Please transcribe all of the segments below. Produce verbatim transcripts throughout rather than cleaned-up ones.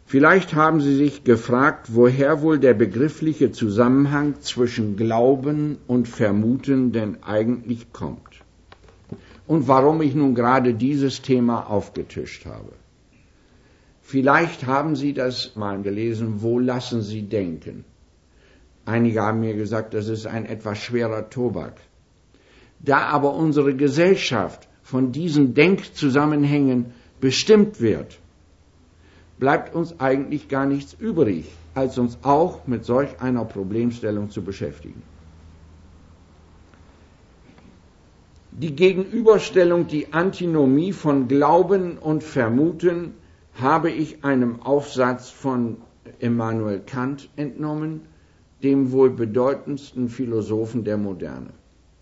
Vielleicht haben Sie sich gefragt, woher wohl der begriffliche Zusammenhang zwischen Glauben und Vermuten denn eigentlich kommt. Und warum ich nun gerade dieses Thema aufgetischt habe. Vielleicht haben Sie das mal gelesen, wo lassen Sie denken? Einige haben mir gesagt, das ist ein etwas schwerer Tobak. Da aber unsere Gesellschaft von diesen Denkzusammenhängen bestimmt wird, bleibt uns eigentlich gar nichts übrig, als uns auch mit solch einer Problemstellung zu beschäftigen. Die Gegenüberstellung, die Antinomie von Glauben und Vermuten habe ich einem Aufsatz von Immanuel Kant entnommen, dem wohl bedeutendsten Philosophen der Moderne.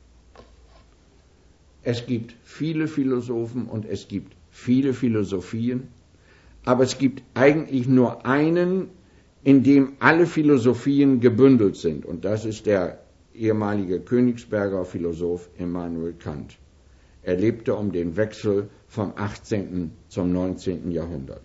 Es gibt viele Philosophen und es gibt viele Philosophien, aber es gibt eigentlich nur einen, in dem alle Philosophien gebündelt sind, und das ist der ehemalige Königsberger Philosoph Immanuel Kant. Er lebte um den Wechsel vom achtzehnten zum neunzehnten Jahrhundert.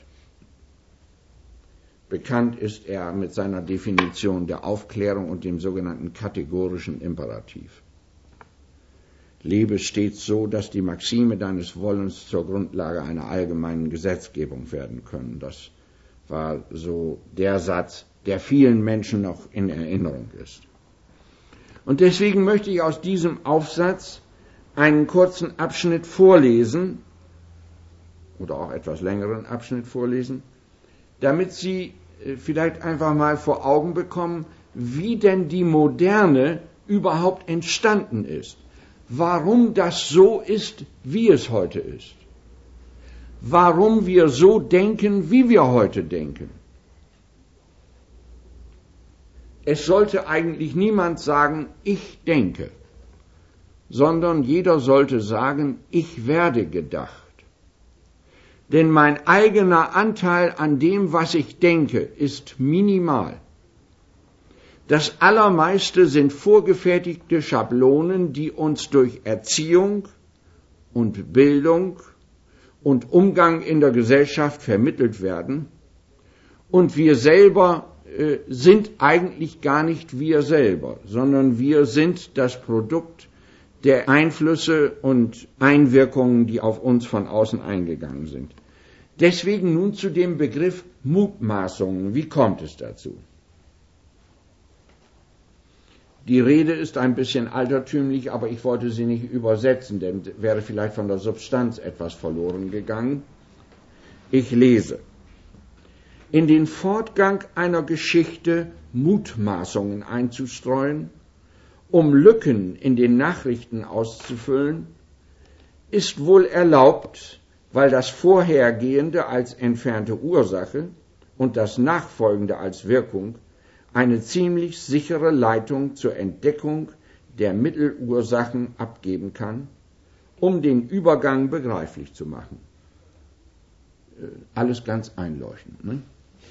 Bekannt ist er mit seiner Definition der Aufklärung und dem sogenannten kategorischen Imperativ. Lebe stets so, dass die Maxime deines Wollens zur Grundlage einer allgemeinen Gesetzgebung werden können. Das war so der Satz, der vielen Menschen noch in Erinnerung ist. Und deswegen möchte ich aus diesem Aufsatz einen kurzen Abschnitt vorlesen, oder auch etwas längeren Abschnitt vorlesen, damit Sie vielleicht einfach mal vor Augen bekommen, wie denn die Moderne überhaupt entstanden ist. Warum das so ist, wie es heute ist. Warum wir so denken, wie wir heute denken. Es sollte eigentlich niemand sagen, ich denke, sondern jeder sollte sagen, ich werde gedacht. Denn mein eigener Anteil an dem, was ich denke, ist minimal. Das Allermeiste sind vorgefertigte Schablonen, die uns durch Erziehung und Bildung und Umgang in der Gesellschaft vermittelt werden. Und wir selber äh, sind eigentlich gar nicht wir selber, sondern wir sind das Produkt der Einflüsse und Einwirkungen, die auf uns von außen eingegangen sind. Deswegen nun zu dem Begriff Mutmaßungen. Wie kommt es dazu? Die Rede ist ein bisschen altertümlich, aber ich wollte sie nicht übersetzen, denn wäre vielleicht von der Substanz etwas verloren gegangen. Ich lese. In den Fortgang einer Geschichte Mutmaßungen einzustreuen, um Lücken in den Nachrichten auszufüllen, ist wohl erlaubt, weil das Vorhergehende als entfernte Ursache und das Nachfolgende als Wirkung eine ziemlich sichere Leitung zur Entdeckung der Mittelursachen abgeben kann, um den Übergang begreiflich zu machen. Alles ganz einleuchtend, ne?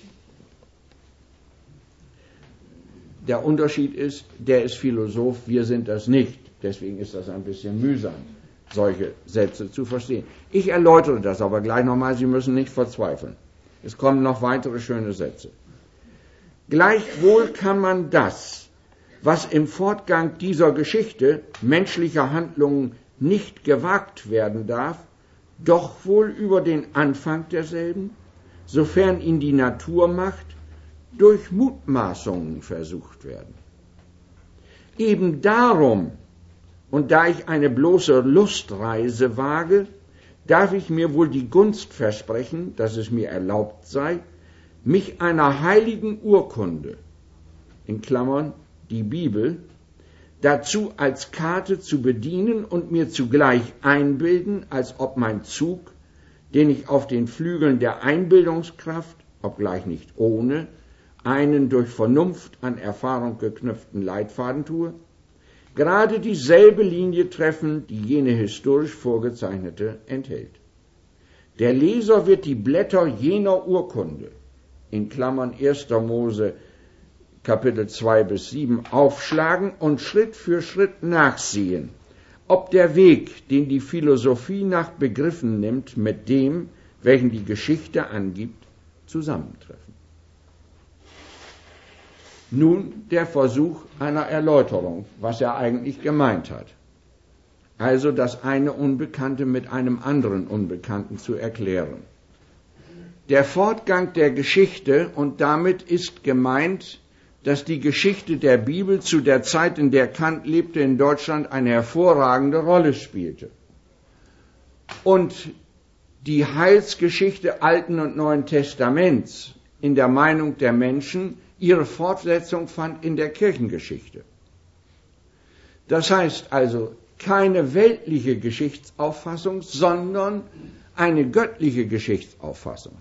Der Unterschied ist, der ist Philosoph, wir sind das nicht. Deswegen ist das ein bisschen mühsam, solche Sätze zu verstehen. Ich erläutere das aber gleich nochmal, Sie müssen nicht verzweifeln. Es kommen noch weitere schöne Sätze. Gleichwohl kann man das, was im Fortgang dieser Geschichte menschlicher Handlungen nicht gewagt werden darf, doch wohl über den Anfang derselben, sofern ihn die Natur macht, durch Mutmaßungen versucht werden. Eben darum, und da ich eine bloße Lustreise wage, darf ich mir wohl die Gunst versprechen, dass es mir erlaubt sei, mich einer heiligen Urkunde, in Klammern die Bibel, dazu als Karte zu bedienen und mir zugleich einbilden, als ob mein Zug, den ich auf den Flügeln der Einbildungskraft, obgleich nicht ohne, einen durch Vernunft an Erfahrung geknüpften Leitfaden tue, gerade dieselbe Linie treffen, die jene historisch vorgezeichnete enthält. Der Leser wird die Blätter jener Urkunde, in Klammern erster Mose Kapitel zwei bis sieben, aufschlagen und Schritt für Schritt nachsehen, ob der Weg, den die Philosophie nach Begriffen nimmt, mit dem, welchen die Geschichte angibt, zusammentreffen. Nun der Versuch einer Erläuterung, was er eigentlich gemeint hat. Also das eine Unbekannte mit einem anderen Unbekannten zu erklären. Der Fortgang der Geschichte, und damit ist gemeint, dass die Geschichte der Bibel zu der Zeit, in der Kant lebte, in Deutschland eine hervorragende Rolle spielte. Und die Heilsgeschichte Alten und Neuen Testaments in der Meinung der Menschen ihre Fortsetzung fand in der Kirchengeschichte. Das heißt also keine weltliche Geschichtsauffassung, sondern eine göttliche Geschichtsauffassung.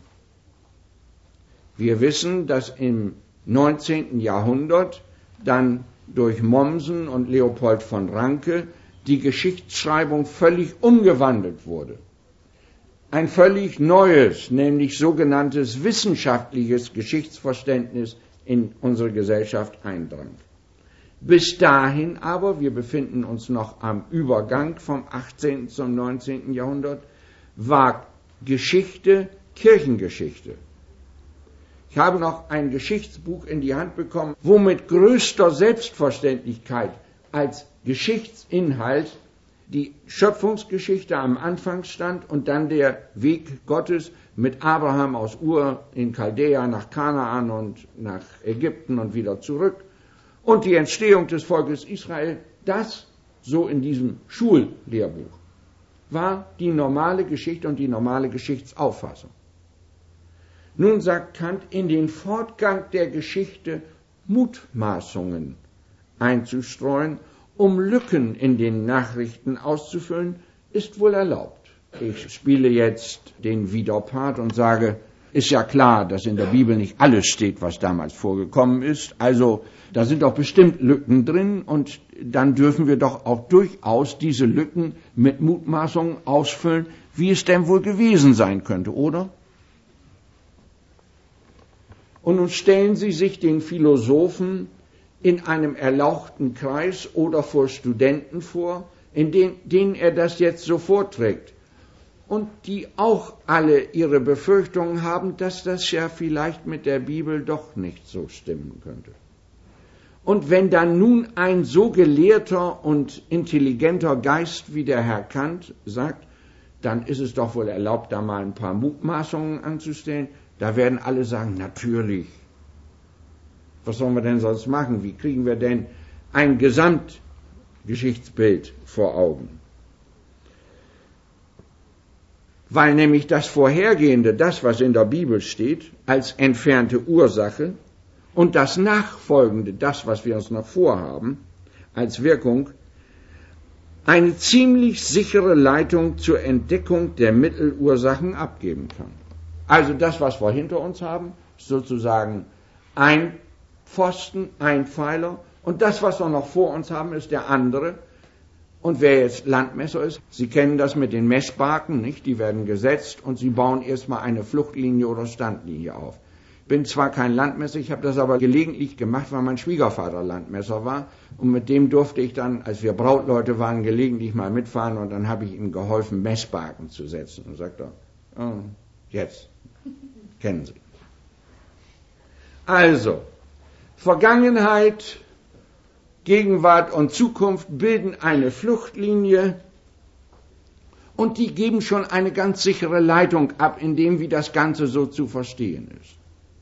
Wir wissen, dass im neunzehnten Jahrhundert dann durch Mommsen und Leopold von Ranke die Geschichtsschreibung völlig umgewandelt wurde. Ein völlig neues, nämlich sogenanntes wissenschaftliches Geschichtsverständnis in unsere Gesellschaft eindrang. Bis dahin aber, wir befinden uns noch am Übergang vom achtzehnten zum neunzehnten Jahrhundert, war Geschichte Kirchengeschichte. Ich habe noch ein Geschichtsbuch in die Hand bekommen, wo mit größter Selbstverständlichkeit als Geschichtsinhalt die Schöpfungsgeschichte am Anfang stand und dann der Weg Gottes mit Abraham aus Ur in Chaldea nach Kanaan und nach Ägypten und wieder zurück und die Entstehung des Volkes Israel, das so in diesem Schullehrbuch war die normale Geschichte und die normale Geschichtsauffassung. Nun sagt Kant, in den Fortgang der Geschichte Mutmaßungen einzustreuen, um Lücken in den Nachrichten auszufüllen, ist wohl erlaubt. Ich spiele jetzt den Widerpart und sage, ist ja klar, dass in der Bibel nicht alles steht, was damals vorgekommen ist. Also da sind doch bestimmt Lücken drin und dann dürfen wir doch auch durchaus diese Lücken mit Mutmaßungen ausfüllen, wie es denn wohl gewesen sein könnte, oder? Und nun stellen Sie sich den Philosophen in einem erlauchten Kreis oder vor Studenten vor, in den, denen er das jetzt so vorträgt und die auch alle ihre Befürchtungen haben, dass das ja vielleicht mit der Bibel doch nicht so stimmen könnte. Und wenn dann nun ein so gelehrter und intelligenter Geist wie der Herr Kant sagt, dann ist es doch wohl erlaubt, da mal ein paar Mutmaßungen anzustellen. Da werden alle sagen, natürlich. Was sollen wir denn sonst machen? Wie kriegen wir denn ein Gesamtgeschichtsbild vor Augen? Weil nämlich das Vorhergehende, das, was in der Bibel steht, als entfernte Ursache und das Nachfolgende, das, was wir uns noch vorhaben, als Wirkung, eine ziemlich sichere Leitung zur Entdeckung der Mittelursachen abgeben kann. Also das, was wir hinter uns haben, ist sozusagen ein Pfosten, ein Pfeiler, und das, was wir noch vor uns haben, ist der andere. Und wer jetzt Landmesser ist, Sie kennen das mit den Messbarken, nicht? Die werden gesetzt und Sie bauen erstmal eine Fluchtlinie oder Standlinie auf. Ich bin zwar kein Landmesser, ich habe das aber gelegentlich gemacht, weil mein Schwiegervater Landmesser war. Und mit dem durfte ich dann, als wir Brautleute waren, gelegentlich mal mitfahren und dann habe ich ihm geholfen, Messbarken zu setzen. Und sagt er, oh, jetzt, kennen Sie. Also, Vergangenheit, Gegenwart und Zukunft bilden eine Fluchtlinie und die geben schon eine ganz sichere Leitung ab, in dem wie das Ganze so zu verstehen ist.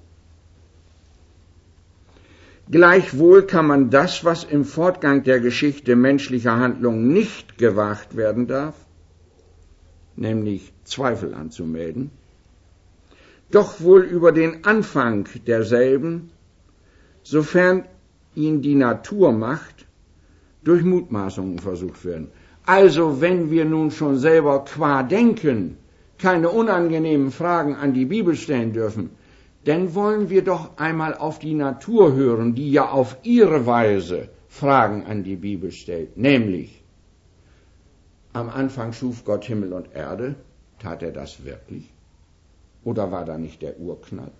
Gleichwohl kann man das, was im Fortgang der Geschichte menschlicher Handlungen nicht gewagt werden darf, nämlich Zweifel anzumelden, doch wohl über den Anfang derselben, sofern ihn die Natur macht, durch Mutmaßungen versucht werden. Also wenn wir nun schon selber qua Denken keine unangenehmen Fragen an die Bibel stellen dürfen, dann wollen wir doch einmal auf die Natur hören, die ja auf ihre Weise Fragen an die Bibel stellt. Nämlich, am Anfang schuf Gott Himmel und Erde. Tat er das wirklich? Oder war da nicht der Urknall?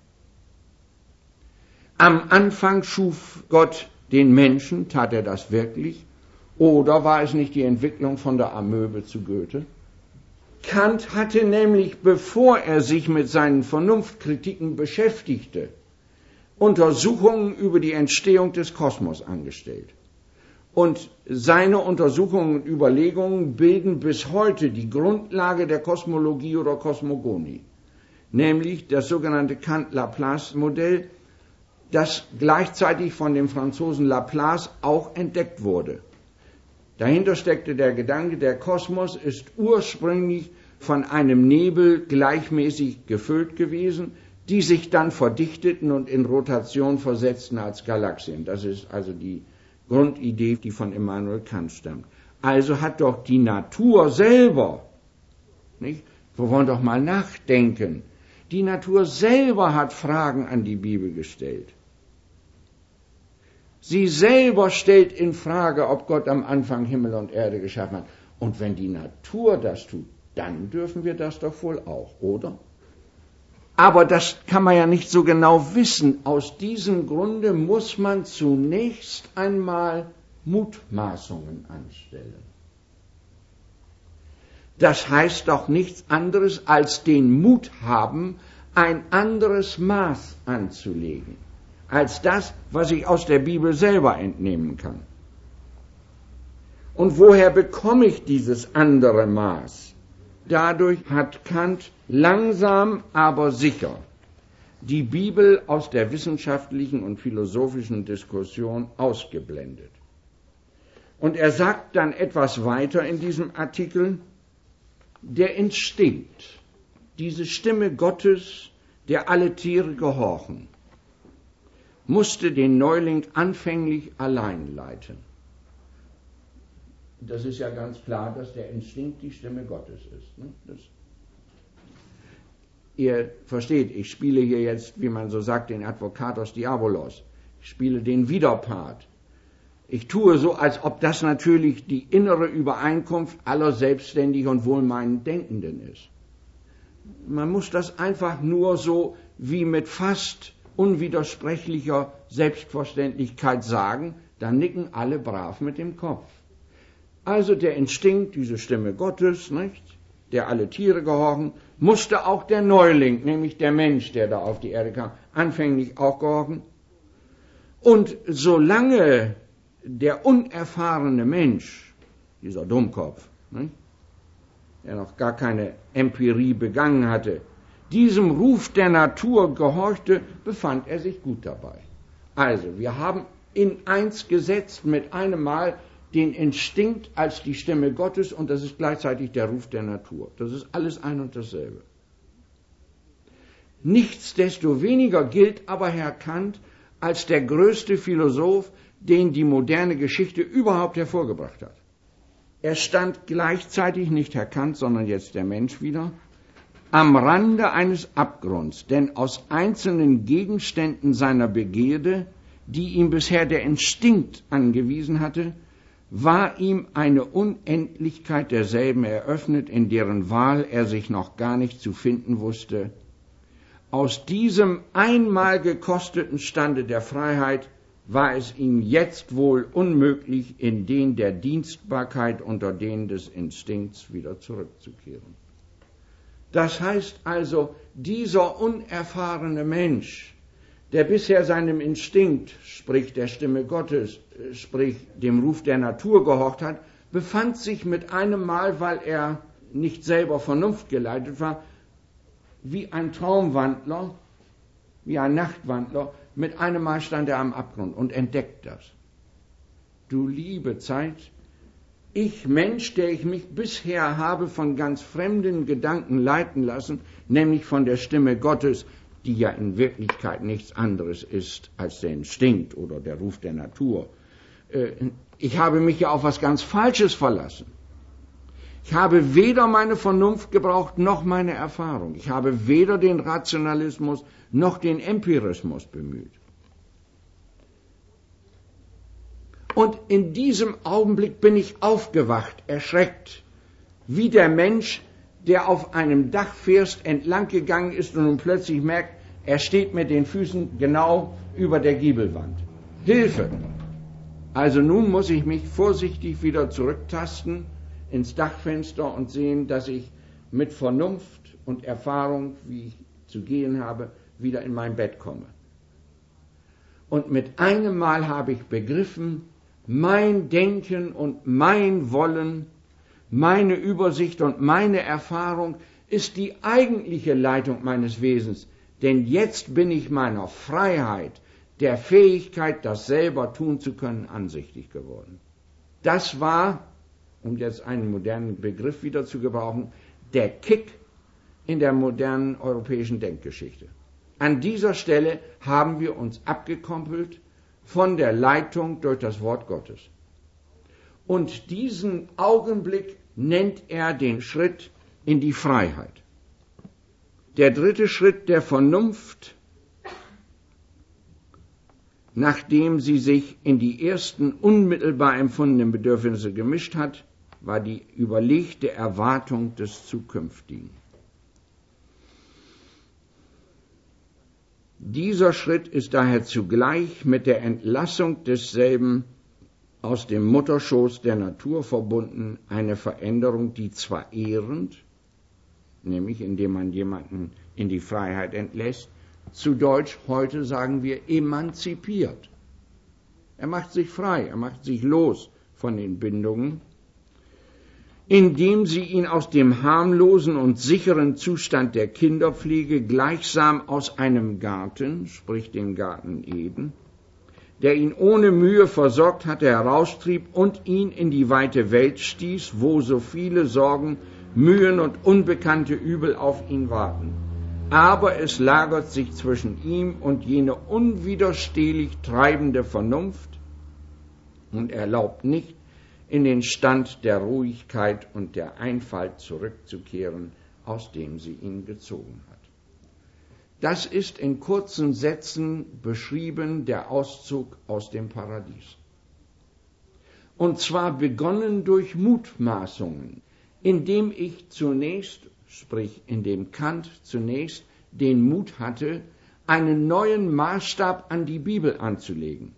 Am Anfang schuf Gott den Menschen. Tat er das wirklich? Oder war es nicht die Entwicklung von der Amöbe zu Goethe? Kant hatte nämlich, bevor er sich mit seinen Vernunftkritiken beschäftigte Untersuchungen über die Entstehung des Kosmos angestellt. Und seine Untersuchungen und Überlegungen bilden bis heute die Grundlage der Kosmologie oder Kosmogonie, nämlich das sogenannte Kant-Laplace-Modell, das gleichzeitig von dem Franzosen Laplace auch entdeckt wurde. Dahinter steckte der Gedanke, der Kosmos ist ursprünglich von einem Nebel gleichmäßig gefüllt gewesen, die sich dann verdichteten und in Rotation versetzten als Galaxien. Das ist also die Grundidee, die von Immanuel Kant stammt. Also hat doch die Natur selber, nicht? Wir wollen doch mal nachdenken, die Natur selber hat Fragen an die Bibel gestellt. Sie selber stellt in Frage, ob Gott am Anfang Himmel und Erde geschaffen hat. Und wenn die Natur das tut, dann dürfen wir das doch wohl auch, oder? Aber das kann man ja nicht so genau wissen. Aus diesem Grunde muss man zunächst einmal Mutmaßungen anstellen. Das heißt doch nichts anderes, als den Mut haben, ein anderes Maß anzulegen, als das, was ich aus der Bibel selber entnehmen kann. Und woher bekomme ich dieses andere Maß? Dadurch hat Kant langsam, aber sicher die Bibel aus der wissenschaftlichen und philosophischen Diskussion ausgeblendet. Und er sagt dann etwas weiter in diesem Artikel: Der Instinkt, diese Stimme Gottes, der alle Tiere gehorchen, musste den Neuling anfänglich allein leiten. Das ist ja ganz klar, dass der Instinkt die Stimme Gottes ist. Ne? Das Ihr versteht, ich spiele hier jetzt, wie man so sagt, den Advocatus Diabolos. Ich spiele den Widerpart. Ich tue so, als ob das natürlich die innere Übereinkunft aller selbstständig und wohlmeinend Denkenden ist. Man muss das einfach nur so wie mit fast unwidersprechlicher Selbstverständlichkeit sagen, dann nicken alle brav mit dem Kopf. Also der Instinkt, diese Stimme Gottes, nicht, der alle Tiere gehorchen, musste auch der Neuling, nämlich der Mensch, der da auf die Erde kam, anfänglich auch gehorchen. Und solange der unerfahrene Mensch, dieser Dummkopf, nicht, der noch gar keine Empirie begangen hatte, diesem Ruf der Natur gehorchte, befand er sich gut dabei. Also, wir haben in eins gesetzt mit einem Mal den Instinkt als die Stimme Gottes, und das ist gleichzeitig der Ruf der Natur. Das ist alles ein und dasselbe. Nichtsdestoweniger gilt aber Herr Kant als der größte Philosoph, den die moderne Geschichte überhaupt hervorgebracht hat. Er stand gleichzeitig, nicht Herr Kant, sondern jetzt der Mensch wieder, am Rande eines Abgrunds, denn aus einzelnen Gegenständen seiner Begierde, die ihm bisher der Instinkt angewiesen hatte, war ihm eine Unendlichkeit derselben eröffnet, in deren Wahl er sich noch gar nicht zu finden wusste. Aus diesem einmal gekosteten Stande der Freiheit war es ihm jetzt wohl unmöglich, in den der Dienstbarkeit unter den des Instinkts wieder zurückzukehren. Das heißt also, dieser unerfahrene Mensch, der bisher seinem Instinkt, sprich der Stimme Gottes, sprich dem Ruf der Natur gehorcht hat, befand sich mit einem Mal, weil er nicht selber Vernunft geleitet war, wie ein Traumwandler, wie ein Nachtwandler, mit einem Mal stand er am Abgrund und entdeckt das. Du liebe Zeit, ich Mensch, der ich mich bisher habe von ganz fremden Gedanken leiten lassen, nämlich von der Stimme Gottes, die ja in Wirklichkeit nichts anderes ist als der Instinkt oder der Ruf der Natur. Ich habe mich ja auf was ganz Falsches verlassen. Ich habe weder meine Vernunft gebraucht, noch meine Erfahrung. Ich habe weder den Rationalismus, noch den Empirismus bemüht. Und in diesem Augenblick bin ich aufgewacht, erschreckt, wie der Mensch, der auf einem Dachfirst entlang gegangen ist und nun plötzlich merkt, er steht mit den Füßen genau über der Giebelwand. Hilfe! Also nun muss ich mich vorsichtig wieder zurücktasten ins Dachfenster und sehen, dass ich mit Vernunft und Erfahrung, wie ich zu gehen habe, wieder in mein Bett komme. Und mit einem Mal habe ich begriffen, mein Denken und mein Wollen, meine Übersicht und meine Erfahrung ist die eigentliche Leitung meines Wesens. Denn jetzt bin ich meiner Freiheit, der Fähigkeit, das selber tun zu können, ansichtig geworden. Das war, um jetzt einen modernen Begriff wieder zu gebrauchen, der Kick in der modernen europäischen Denkgeschichte. An dieser Stelle haben wir uns abgekoppelt von der Leitung durch das Wort Gottes. Und diesen Augenblick nennt er den Schritt in die Freiheit. Der dritte Schritt der Vernunft, nachdem sie sich in die ersten unmittelbar empfundenen Bedürfnisse gemischt hat, war die überlegte Erwartung des Zukünftigen. Dieser Schritt ist daher zugleich mit der Entlassung desselben aus dem Mutterschoß der Natur verbunden, eine Veränderung, die zwar ehrend, nämlich indem man jemanden in die Freiheit entlässt, zu Deutsch heute sagen wir emanzipiert. Er macht sich frei, er macht sich los von den Bindungen, indem sie ihn aus dem harmlosen und sicheren Zustand der Kinderpflege gleichsam aus einem Garten, sprich dem Garten Eden, der ihn ohne Mühe versorgt hatte, heraustrieb und ihn in die weite Welt stieß, wo so viele Sorgen, Mühen und unbekannte Übel auf ihn warten. Aber es lagert sich zwischen ihm und jene unwiderstehlich treibende Vernunft und erlaubt nicht, in den Stand der Ruhigkeit und der Einfalt zurückzukehren, aus dem sie ihn gezogen hat. Das ist in kurzen Sätzen beschrieben der Auszug aus dem Paradies. Und zwar begonnen durch Mutmaßungen, indem ich zunächst, sprich indem Kant zunächst den Mut hatte, einen neuen Maßstab an die Bibel anzulegen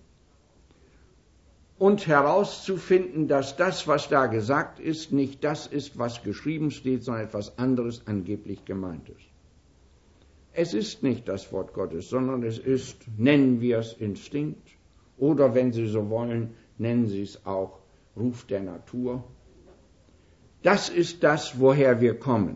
und herauszufinden, dass das, was da gesagt ist, nicht das ist, was geschrieben steht, sondern etwas anderes angeblich gemeint ist. Es ist nicht das Wort Gottes, sondern es ist, nennen wir es Instinkt, oder wenn Sie so wollen, nennen Sie es auch Ruf der Natur. Das ist das, woher wir kommen.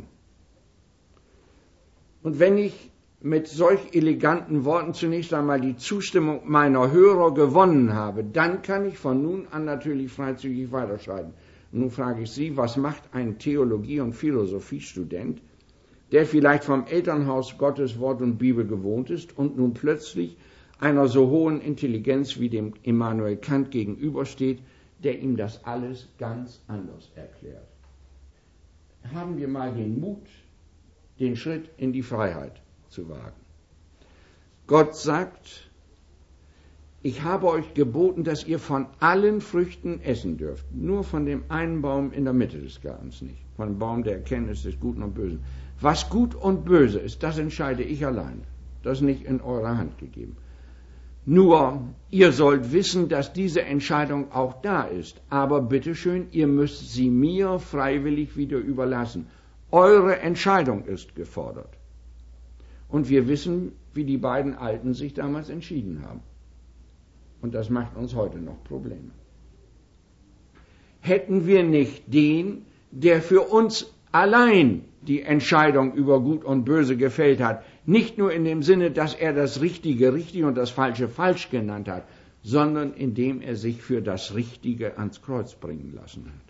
Und wenn ich mit solch eleganten Worten zunächst einmal die Zustimmung meiner Hörer gewonnen habe, dann kann ich von nun an natürlich freizügig weiterschreiten. Nun frage ich Sie, was macht ein Theologie- und Philosophiestudent, der vielleicht vom Elternhaus Gottes Wort und Bibel gewohnt ist und nun plötzlich einer so hohen Intelligenz wie dem Immanuel Kant gegenübersteht, der ihm das alles ganz anders erklärt? Haben wir mal den Mut, den Schritt in die Freiheit zu wagen. Gott sagt, ich habe euch geboten, dass ihr von allen Früchten essen dürft, nur von dem einen Baum in der Mitte des Gartens nicht, von dem Baum der Erkenntnis des Guten und Bösen. Was gut und böse ist, das entscheide ich allein. Das ist nicht in eurer Hand gegeben. Nur, ihr sollt wissen, dass diese Entscheidung auch da ist. Aber bitteschön, ihr müsst sie mir freiwillig wieder überlassen. Eure Entscheidung ist gefordert. Und wir wissen, wie die beiden Alten sich damals entschieden haben. Und das macht uns heute noch Probleme. Hätten wir nicht den, der für uns allein die Entscheidung über Gut und Böse gefällt hat, nicht nur in dem Sinne, dass er das Richtige richtig und das Falsche falsch genannt hat, sondern indem er sich für das Richtige ans Kreuz bringen lassen hat.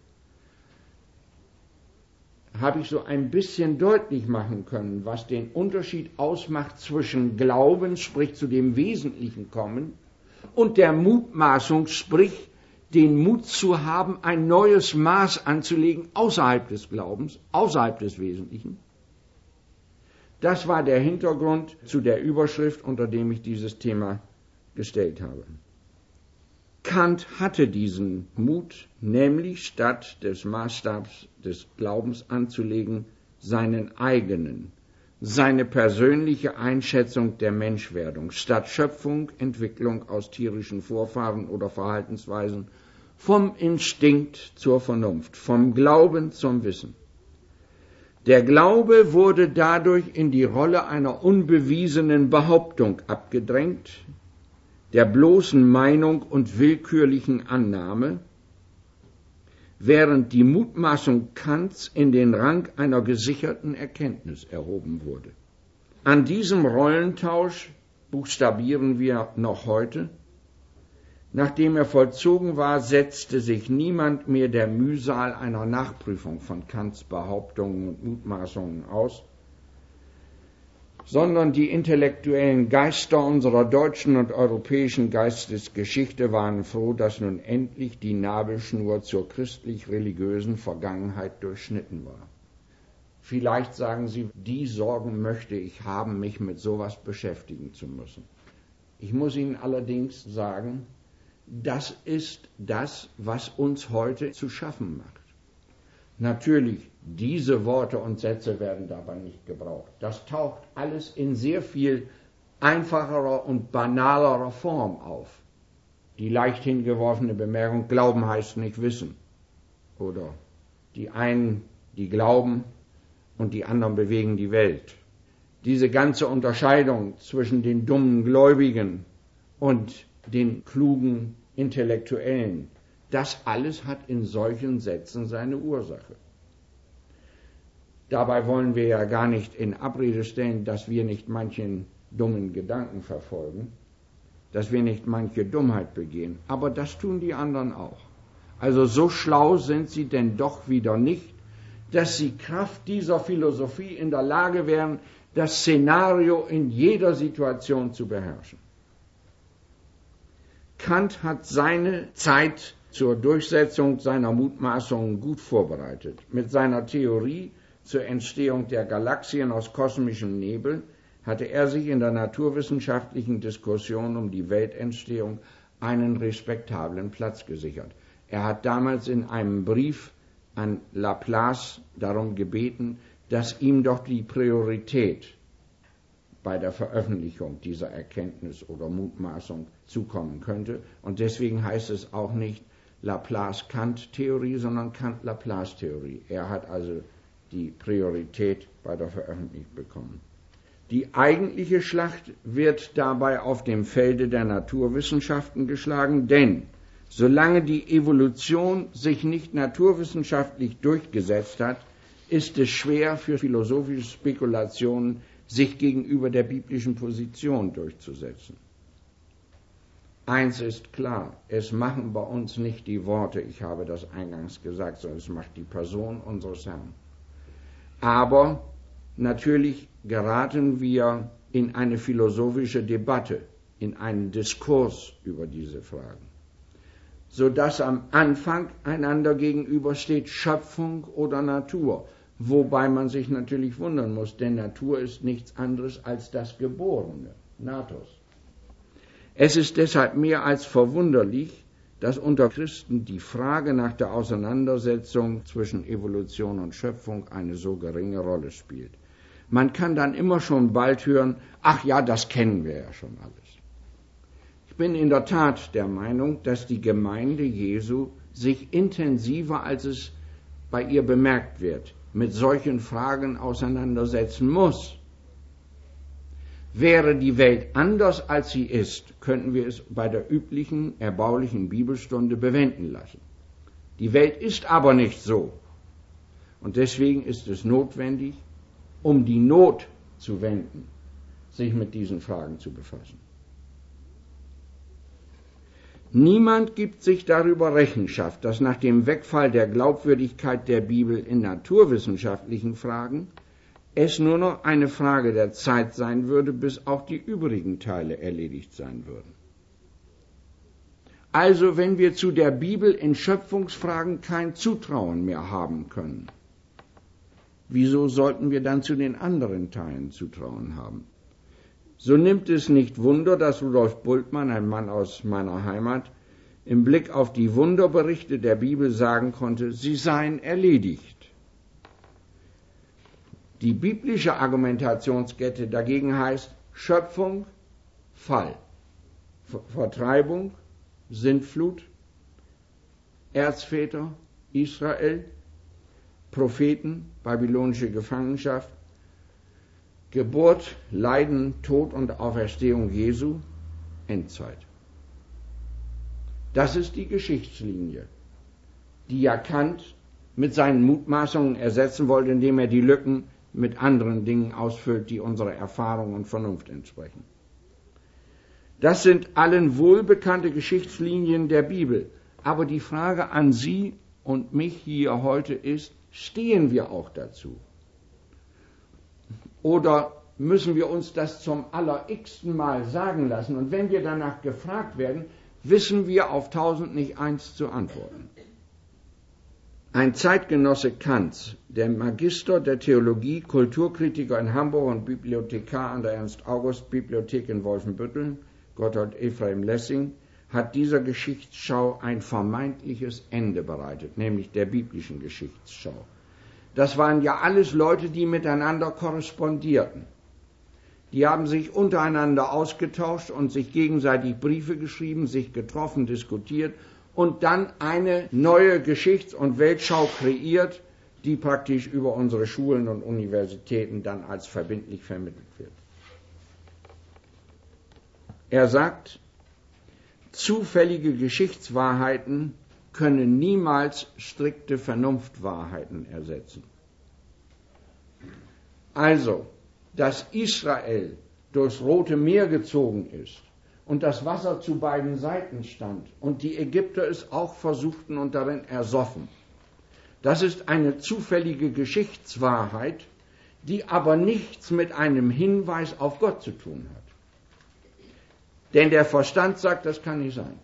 Habe ich so ein bisschen deutlich machen können, was den Unterschied ausmacht zwischen Glauben, sprich zu dem Wesentlichen kommen, und der Mutmaßung, sprich den Mut zu haben, ein neues Maß anzulegen außerhalb des Glaubens, außerhalb des Wesentlichen. Das war der Hintergrund zu der Überschrift, unter dem ich dieses Thema gestellt habe. Kant hatte diesen Mut, nämlich statt des Maßstabs des Glaubens anzulegen, seinen eigenen, seine persönliche Einschätzung der Menschwerdung, statt Schöpfung, Entwicklung aus tierischen Vorfahren oder Verhaltensweisen, vom Instinkt zur Vernunft, vom Glauben zum Wissen. Der Glaube wurde dadurch in die Rolle einer unbewiesenen Behauptung abgedrängt, der bloßen Meinung und willkürlichen Annahme, während die Mutmaßung Kants in den Rang einer gesicherten Erkenntnis erhoben wurde. An diesem Rollentausch buchstabieren wir noch heute. Nachdem er vollzogen war, setzte sich niemand mehr der Mühsal einer Nachprüfung von Kants Behauptungen und Mutmaßungen aus, sondern die intellektuellen Geister unserer deutschen und europäischen Geistesgeschichte waren froh, dass nun endlich die Nabelschnur zur christlich-religiösen Vergangenheit durchschnitten war. Vielleicht sagen Sie, die Sorgen möchte ich haben, mich mit sowas beschäftigen zu müssen. Ich muss Ihnen allerdings sagen, das ist das, was uns heute zu schaffen macht. Natürlich, diese Worte und Sätze werden dabei nicht gebraucht. Das taucht alles in sehr viel einfacherer und banalerer Form auf. Die leicht hingeworfene Bemerkung, Glauben heißt nicht wissen. Oder die einen, die glauben und die anderen bewegen die Welt. Diese ganze Unterscheidung zwischen den dummen Gläubigen und den klugen Intellektuellen, das alles hat in solchen Sätzen seine Ursache. Dabei wollen wir ja gar nicht in Abrede stellen, dass wir nicht manchen dummen Gedanken verfolgen, dass wir nicht manche Dummheit begehen, aber das tun die anderen auch. Also so schlau sind sie denn doch wieder nicht, dass sie Kraft dieser Philosophie in der Lage wären, das Szenario in jeder Situation zu beherrschen. Kant hat seine Zeit zur Durchsetzung seiner Mutmaßungen gut vorbereitet. Mit seiner Theorie zur Entstehung der Galaxien aus kosmischem Nebel hatte er sich in der naturwissenschaftlichen Diskussion um die Weltentstehung einen respektablen Platz gesichert. Er hat damals in einem Brief an Laplace darum gebeten, dass ihm doch die Priorität bei der Veröffentlichung dieser Erkenntnis oder Mutmaßung zukommen könnte. Und deswegen heißt es auch nicht Laplace-Kant-Theorie, sondern Kant-Laplace-Theorie. Er hat also die Priorität bei der Veröffentlichung bekommen. Die eigentliche Schlacht wird dabei auf dem Felde der Naturwissenschaften geschlagen, denn solange die Evolution sich nicht naturwissenschaftlich durchgesetzt hat, ist es schwer für philosophische Spekulationen, sich gegenüber der biblischen Position durchzusetzen. Eins ist klar, es machen bei uns nicht die Worte, ich habe das eingangs gesagt, sondern es macht die Person unseres Herrn. Aber natürlich geraten wir in eine philosophische Debatte, in einen Diskurs über diese Fragen, sodass am Anfang einander gegenübersteht Schöpfung oder Natur, wobei man sich natürlich wundern muss, denn Natur ist nichts anderes als das Geborene, Natos. Es ist deshalb mehr als verwunderlich, dass unter Christen die Frage nach der Auseinandersetzung zwischen Evolution und Schöpfung eine so geringe Rolle spielt. Man kann dann immer schon bald hören, ach ja, das kennen wir ja schon alles. Ich bin in der Tat der Meinung, dass die Gemeinde Jesu sich intensiver, als es bei ihr bemerkt wird, mit solchen Fragen auseinandersetzen muss. Wäre die Welt anders, als sie ist, könnten wir es bei der üblichen, erbaulichen Bibelstunde bewenden lassen. Die Welt ist aber nicht so. Und deswegen ist es notwendig, um die Not zu wenden, sich mit diesen Fragen zu befassen. Niemand gibt sich darüber Rechenschaft, dass nach dem Wegfall der Glaubwürdigkeit der Bibel in naturwissenschaftlichen Fragen es nur noch eine Frage der Zeit sein würde, bis auch die übrigen Teile erledigt sein würden. Also, wenn wir zu der Bibel in Schöpfungsfragen kein Zutrauen mehr haben können, wieso sollten wir dann zu den anderen Teilen Zutrauen haben? So nimmt es nicht Wunder, dass Rudolf Bultmann, ein Mann aus meiner Heimat, im Blick auf die Wunderberichte der Bibel sagen konnte, sie seien erledigt. Die biblische Argumentationskette dagegen heißt Schöpfung, Fall, Vertreibung, Sintflut, Erzväter, Israel, Propheten, babylonische Gefangenschaft, Geburt, Leiden, Tod und Auferstehung Jesu, Endzeit. Das ist die Geschichtslinie, die ja Kant mit seinen Mutmaßungen ersetzen wollte, indem er die Lücken mit anderen Dingen ausfüllt, die unserer Erfahrung und Vernunft entsprechen. Das sind allen wohlbekannte Geschichtslinien der Bibel. Aber die Frage an Sie und mich hier heute ist, stehen wir auch dazu? Oder müssen wir uns das zum aller-x-ten Mal sagen lassen? Und wenn wir danach gefragt werden, wissen wir auf tausend nicht eins zu antworten. Ein Zeitgenosse Kants, der Magister der Theologie, Kulturkritiker in Hamburg und Bibliothekar an der Ernst-August-Bibliothek in Wolfenbüttel, Gotthold Ephraim Lessing, hat dieser Geschichtsschau ein vermeintliches Ende bereitet, nämlich der biblischen Geschichtsschau. Das waren ja alles Leute, die miteinander korrespondierten. Die haben sich untereinander ausgetauscht und sich gegenseitig Briefe geschrieben, sich getroffen, diskutiert und dann eine neue Geschichts- und Weltschau kreiert, die praktisch über unsere Schulen und Universitäten dann als verbindlich vermittelt wird. Er sagt, zufällige Geschichtswahrheiten können niemals strikte Vernunftwahrheiten ersetzen. Also, dass Israel durchs Rote Meer gezogen ist und das Wasser zu beiden Seiten stand und die Ägypter es auch versuchten und darin ersoffen, das ist eine zufällige Geschichtswahrheit, die aber nichts mit einem Hinweis auf Gott zu tun hat. Denn der Verstand sagt, das kann nicht sein.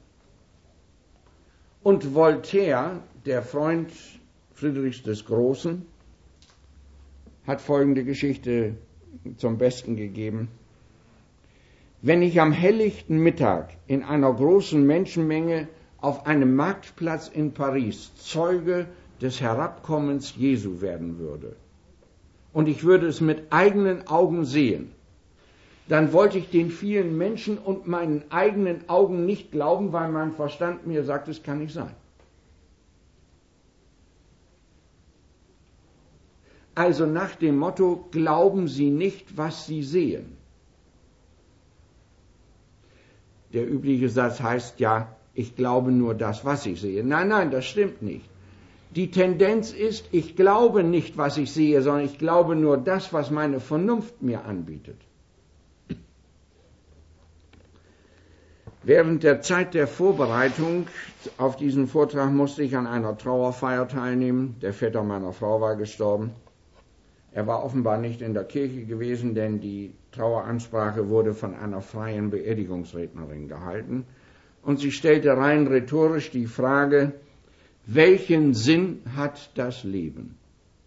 Und Voltaire, der Freund Friedrichs des Großen, hat folgende Geschichte zum Besten gegeben. Wenn ich am helllichten Mittag in einer großen Menschenmenge auf einem Marktplatz in Paris Zeuge des Herabkommens Jesu werden würde und ich würde es mit eigenen Augen sehen, dann wollte ich den vielen Menschen und meinen eigenen Augen nicht glauben, weil mein Verstand mir sagt, es kann nicht sein. Also nach dem Motto, glauben Sie nicht, was Sie sehen. Der übliche Satz heißt ja, ich glaube nur das, was ich sehe. Nein, nein, das stimmt nicht. Die Tendenz ist, ich glaube nicht, was ich sehe, sondern ich glaube nur das, was meine Vernunft mir anbietet. Während der Zeit der Vorbereitung auf diesen Vortrag musste ich an einer Trauerfeier teilnehmen. Der Vetter meiner Frau war gestorben. Er war offenbar nicht in der Kirche gewesen, denn die Traueransprache wurde von einer freien Beerdigungsrednerin gehalten. Und sie stellte rein rhetorisch die Frage, welchen Sinn hat das Leben?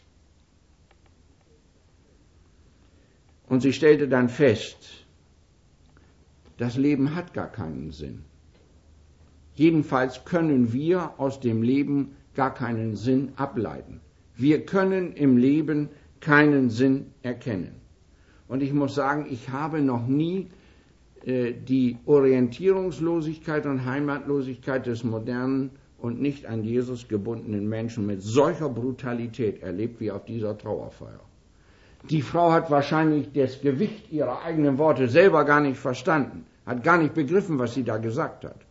Und sie stellte dann fest, das Leben hat gar keinen Sinn. Jedenfalls können wir aus dem Leben gar keinen Sinn ableiten. Wir können im Leben keinen Sinn erkennen. Und ich muss sagen, ich habe noch nie äh, die Orientierungslosigkeit und Heimatlosigkeit des modernen und nicht an Jesus gebundenen Menschen mit solcher Brutalität erlebt wie auf dieser Trauerfeier. Die Frau hat wahrscheinlich das Gewicht ihrer eigenen Worte selber gar nicht verstanden, hat gar nicht begriffen, was sie da gesagt hat.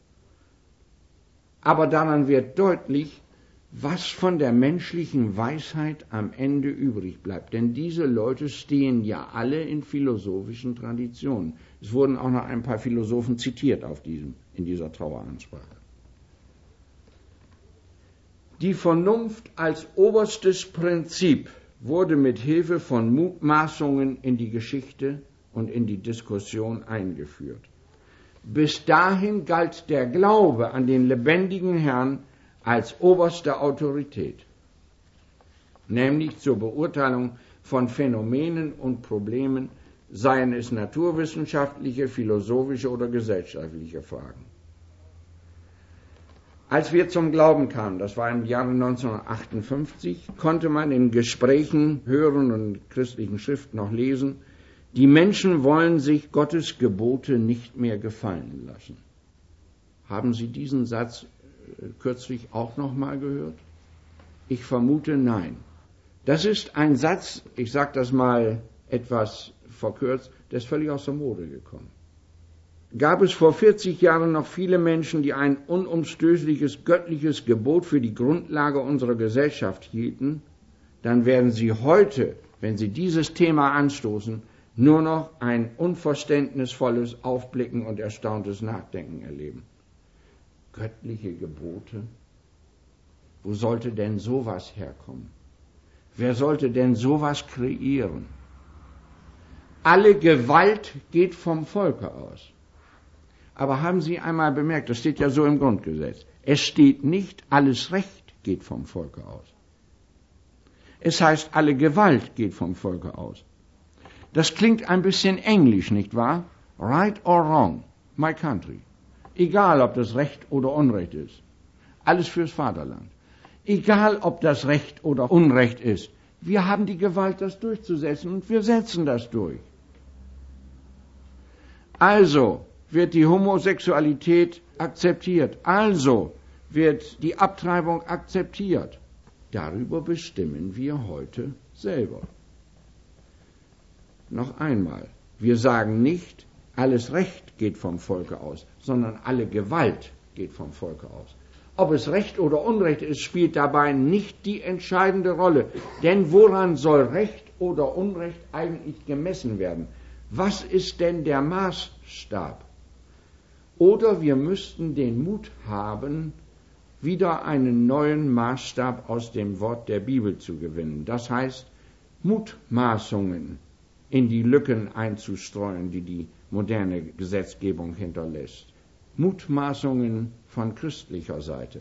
Aber daran wird deutlich, was von der menschlichen Weisheit am Ende übrig bleibt. Denn diese Leute stehen ja alle in philosophischen Traditionen. Es wurden auch noch ein paar Philosophen zitiert auf diesem, in dieser Traueransprache. Die Vernunft als oberstes Prinzip wurde mit Hilfe von Mutmaßungen in die Geschichte und in die Diskussion eingeführt. Bis dahin galt der Glaube an den lebendigen Herrn als oberste Autorität, nämlich zur Beurteilung von Phänomenen und Problemen, seien es naturwissenschaftliche, philosophische oder gesellschaftliche Fragen. Als wir zum Glauben kamen, das war im Jahre neunzehnhundertachtundfünfzig, konnte man in Gesprächen hören und christlichen Schriften noch lesen, die Menschen wollen sich Gottes Gebote nicht mehr gefallen lassen. Haben Sie diesen Satz kürzlich auch noch mal gehört? Ich vermute, nein. Das ist ein Satz, ich sage das mal etwas verkürzt, der ist völlig aus der Mode gekommen. Gab es vor vierzig Jahren noch viele Menschen, die ein unumstößliches göttliches Gebot für die Grundlage unserer Gesellschaft hielten, dann werden sie heute, wenn sie dieses Thema anstoßen, nur noch ein unverständnisvolles Aufblicken und erstauntes Nachdenken erleben. Göttliche Gebote? Wo sollte denn sowas herkommen? Wer sollte denn sowas kreieren? Alle Gewalt geht vom Volke aus. Aber haben Sie einmal bemerkt, das steht ja so im Grundgesetz, es steht nicht, alles Recht geht vom Volke aus. Es heißt, alle Gewalt geht vom Volke aus. Das klingt ein bisschen englisch, nicht wahr? Right or wrong, my country. Egal, ob das Recht oder Unrecht ist. Alles fürs Vaterland. Egal, ob das Recht oder Unrecht ist. Wir haben die Gewalt, das durchzusetzen, und wir setzen das durch. Also wird die Homosexualität akzeptiert. Also wird die Abtreibung akzeptiert. Darüber bestimmen wir heute selber. Noch einmal, wir sagen nicht, alles Recht geht vom Volke aus, sondern alle Gewalt geht vom Volke aus. Ob es Recht oder Unrecht ist, spielt dabei nicht die entscheidende Rolle. Denn woran soll Recht oder Unrecht eigentlich gemessen werden? Was ist denn der Maßstab? Oder wir müssten den Mut haben, wieder einen neuen Maßstab aus dem Wort der Bibel zu gewinnen. Das heißt, Mutmaßungen in die Lücken einzustreuen, die die moderne Gesetzgebung hinterlässt. Mutmaßungen von christlicher Seite.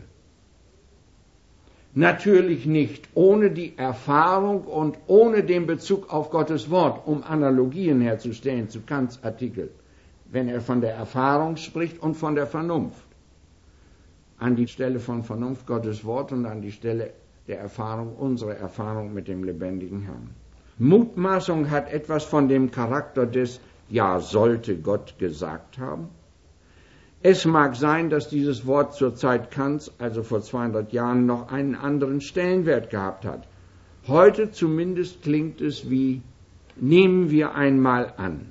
Natürlich nicht ohne die Erfahrung und ohne den Bezug auf Gottes Wort, um Analogien herzustellen zu Kants Artikel, wenn er von der Erfahrung spricht und von der Vernunft. An die Stelle von Vernunft Gottes Wort und an die Stelle der Erfahrung, unsere Erfahrung mit dem lebendigen Herrn. Mutmaßung hat etwas von dem Charakter des Ja, sollte Gott gesagt haben. Es mag sein, dass dieses Wort zur Zeit Kants, also vor zweihundert Jahren, noch einen anderen Stellenwert gehabt hat. Heute zumindest klingt es wie, nehmen wir einmal an.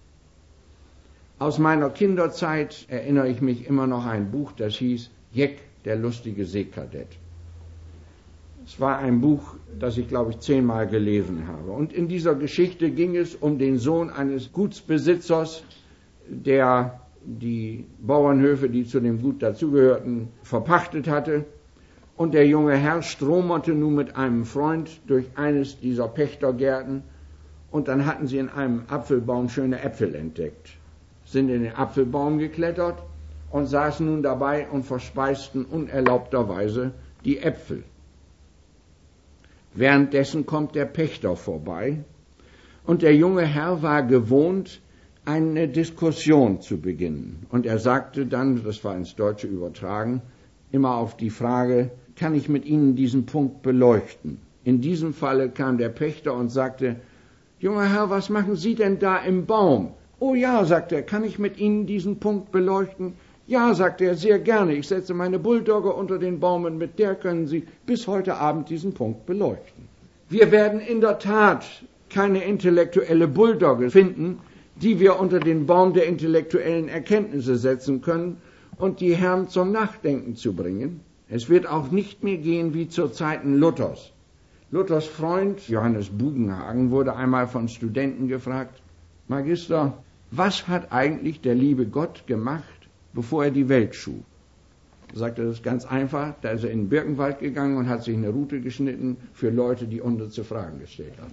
Aus meiner Kinderzeit erinnere ich mich immer noch an ein Buch, das hieß Jeck, der lustige Seekadett. Es war ein Buch, das ich, glaube ich, zehnmal gelesen habe. Und in dieser Geschichte ging es um den Sohn eines Gutsbesitzers, der die Bauernhöfe, die zu dem Gut dazugehörten, verpachtet hatte. Und der junge Herr stromerte nun mit einem Freund durch eines dieser Pächtergärten. Und dann hatten sie in einem Apfelbaum schöne Äpfel entdeckt, sind in den Apfelbaum geklettert und saßen nun dabei und verspeisten unerlaubterweise die Äpfel. Währenddessen kommt der Pächter vorbei und der junge Herr war gewohnt, eine Diskussion zu beginnen. Und er sagte dann, das war ins Deutsche übertragen, immer auf die Frage, kann ich mit Ihnen diesen Punkt beleuchten? In diesem Falle kam der Pächter und sagte, junger Herr, was machen Sie denn da im Baum? Oh ja, sagte er, kann ich mit Ihnen diesen Punkt beleuchten? Ja, sagte er, sehr gerne. Ich setze meine Bulldogge unter den Baum und mit der können Sie bis heute Abend diesen Punkt beleuchten. Wir werden in der Tat keine intellektuelle Bulldogge finden, die wir unter den Baum der intellektuellen Erkenntnisse setzen können und die Herren zum Nachdenken zu bringen. Es wird auch nicht mehr gehen wie zu Zeiten Luthers. Luthers Freund Johannes Bugenhagen wurde einmal von Studenten gefragt, Magister, was hat eigentlich der liebe Gott gemacht, bevor er die Welt schuf? Er sagte, das ist ganz einfach, da ist er in den Birkenwald gegangen und hat sich eine Route geschnitten für Leute, die unnütze Fragen gestellt haben.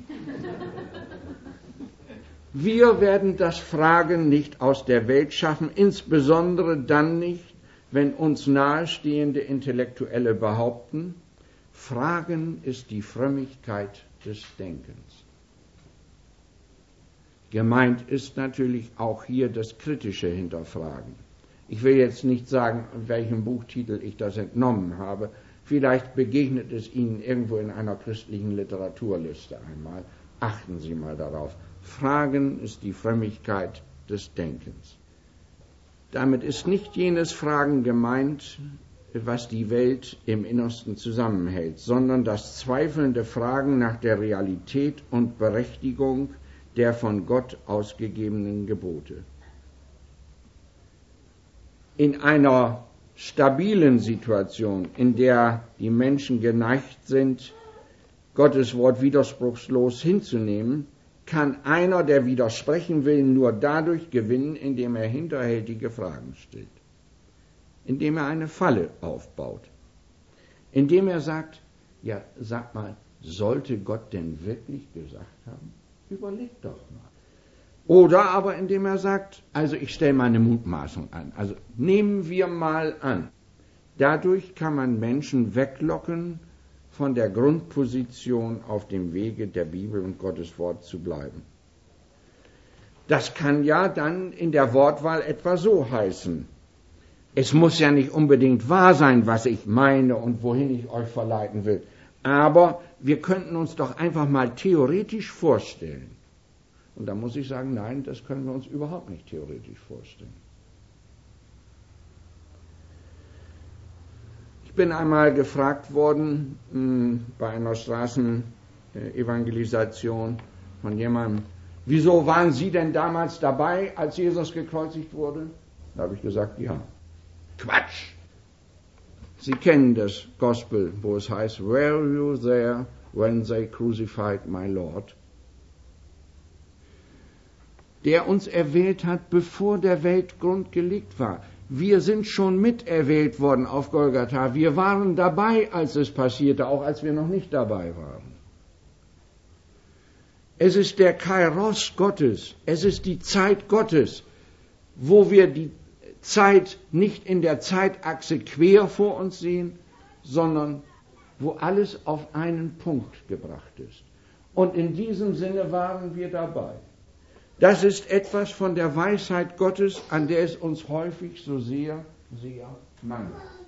Wir werden das Fragen nicht aus der Welt schaffen, insbesondere dann nicht, wenn uns nahestehende Intellektuelle behaupten, Fragen ist die Frömmigkeit des Denkens. Gemeint ist natürlich auch hier das kritische Hinterfragen. Ich will jetzt nicht sagen, in welchem Buchtitel ich das entnommen habe. Vielleicht begegnet es Ihnen irgendwo in einer christlichen Literaturliste einmal. Achten Sie mal darauf. Fragen ist die Frömmigkeit des Denkens. Damit ist nicht jenes Fragen gemeint, was die Welt im Innersten zusammenhält, sondern das zweifelnde Fragen nach der Realität und Berechtigung der von Gott ausgegebenen Gebote. in einer stabilen Situation, in der die Menschen geneigt sind, Gottes Wort widerspruchslos hinzunehmen, kann einer, der widersprechen will, nur dadurch gewinnen, indem er hinterhältige Fragen stellt, indem er eine Falle aufbaut, indem er sagt, ja, sag mal, sollte Gott denn wirklich gesagt haben? Überleg doch mal. Oder aber indem er sagt, also ich stelle mal eine Mutmaßung an, also nehmen wir mal an, dadurch kann man Menschen weglocken, von der Grundposition auf dem Wege der Bibel und Gottes Wort zu bleiben. Das kann ja dann in der Wortwahl etwa so heißen. Es muss ja nicht unbedingt wahr sein, was ich meine und wohin ich euch verleiten will. Aber wir könnten uns doch einfach mal theoretisch vorstellen. Und da muss ich sagen, nein, das können wir uns überhaupt nicht theoretisch vorstellen. Ich bin einmal gefragt worden mh, bei einer Straßenevangelisation von jemandem, wieso waren Sie denn damals dabei, als Jesus gekreuzigt wurde? Da habe ich gesagt, ja. Quatsch! Sie kennen das Gospel, wo es heißt, were you there when they crucified my Lord? Der uns erwählt hat, bevor der Weltgrund gelegt war. Wir sind schon miterwählt worden auf Golgatha. Wir waren dabei, als es passierte, auch als wir noch nicht dabei waren. Es ist der Kairos Gottes, es ist die Zeit Gottes, wo wir die Zeit nicht in der Zeitachse quer vor uns sehen, sondern wo alles auf einen Punkt gebracht ist. Und in diesem Sinne waren wir dabei. Das ist etwas von der Weisheit Gottes, an der es uns häufig so sehr, sehr mangelt.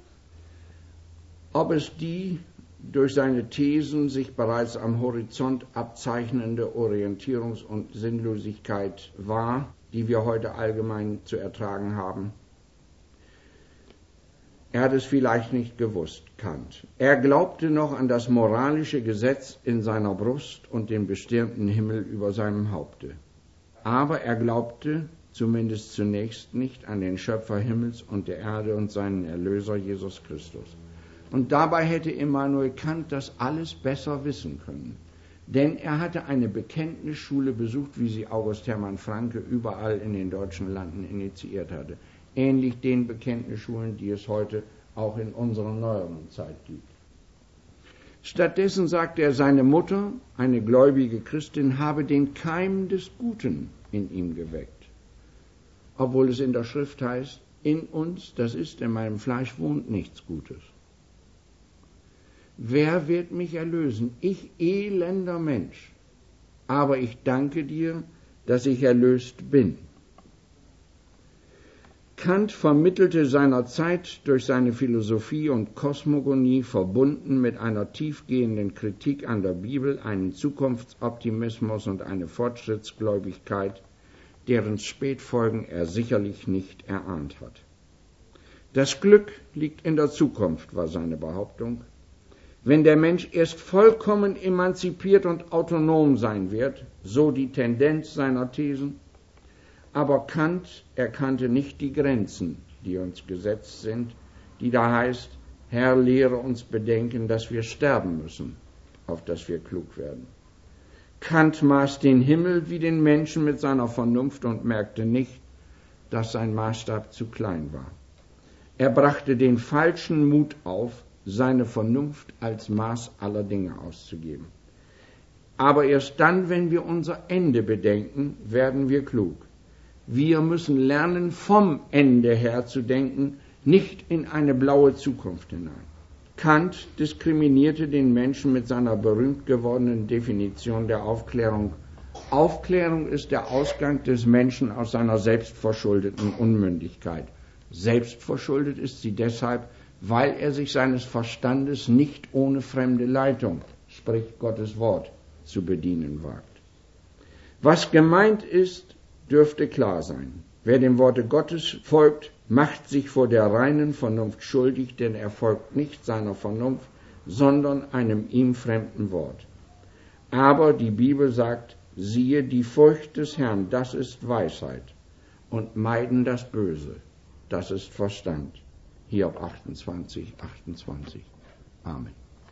Ob es die durch seine Thesen sich bereits am Horizont abzeichnende Orientierungs- und Sinnlosigkeit war, die wir heute allgemein zu ertragen haben. Er hat es vielleicht nicht gewusst, Kant. Er glaubte noch an das moralische Gesetz in seiner Brust und den bestirnten Himmel über seinem Haupte. Aber er glaubte, zumindest zunächst, nicht an den Schöpfer Himmels und der Erde und seinen Erlöser Jesus Christus. Und dabei hätte Immanuel Kant das alles besser wissen können. Denn er hatte eine Bekenntnisschule besucht, wie sie August Hermann Francke überall in den deutschen Landen initiiert hatte. Ähnlich den Bekenntnisschulen, die es heute auch in unserer neueren Zeit gibt. Stattdessen sagte er, seine Mutter, eine gläubige Christin, habe den Keim des Guten in ihm geweckt. Obwohl es in der Schrift heißt, in uns, das ist in meinem Fleisch, wohnt nichts Gutes. Wer wird mich erlösen? Ich elender Mensch. Aber ich danke dir, dass ich erlöst bin. Kant vermittelte seiner Zeit durch seine Philosophie und Kosmogonie, verbunden mit einer tiefgehenden Kritik an der Bibel, einen Zukunftsoptimismus und eine Fortschrittsgläubigkeit, deren Spätfolgen er sicherlich nicht erahnt hat. Das Glück liegt in der Zukunft, war seine Behauptung. Wenn der Mensch erst vollkommen emanzipiert und autonom sein wird, so die Tendenz seiner Thesen, aber Kant erkannte nicht die Grenzen, die uns gesetzt sind, die da heißt, Herr, lehre uns bedenken, dass wir sterben müssen, auf dass wir klug werden. Kant maß den Himmel wie den Menschen mit seiner Vernunft und merkte nicht, dass sein Maßstab zu klein war. Er brachte den falschen Mut auf, seine Vernunft als Maß aller Dinge auszugeben. Aber erst dann, wenn wir unser Ende bedenken, werden wir klug. Wir müssen lernen, vom Ende her zu denken, nicht in eine blaue Zukunft hinein. Kant diskriminierte den Menschen mit seiner berühmt gewordenen Definition der Aufklärung. Aufklärung ist der Ausgang des Menschen aus seiner selbstverschuldeten Unmündigkeit. Selbstverschuldet ist sie deshalb, weil er sich seines Verstandes nicht ohne fremde Leitung, sprich Gottes Wort, zu bedienen wagt. Was gemeint ist, dürfte klar sein. Wer dem Worte Gottes folgt, macht sich vor der reinen Vernunft schuldig, denn er folgt nicht seiner Vernunft, sondern einem ihm fremden Wort. Aber die Bibel sagt, siehe, die Furcht des Herrn, das ist Weisheit, und meiden das Böse. das ist Verstand. Hiob achtundzwanzig, achtundzwanzig. Amen.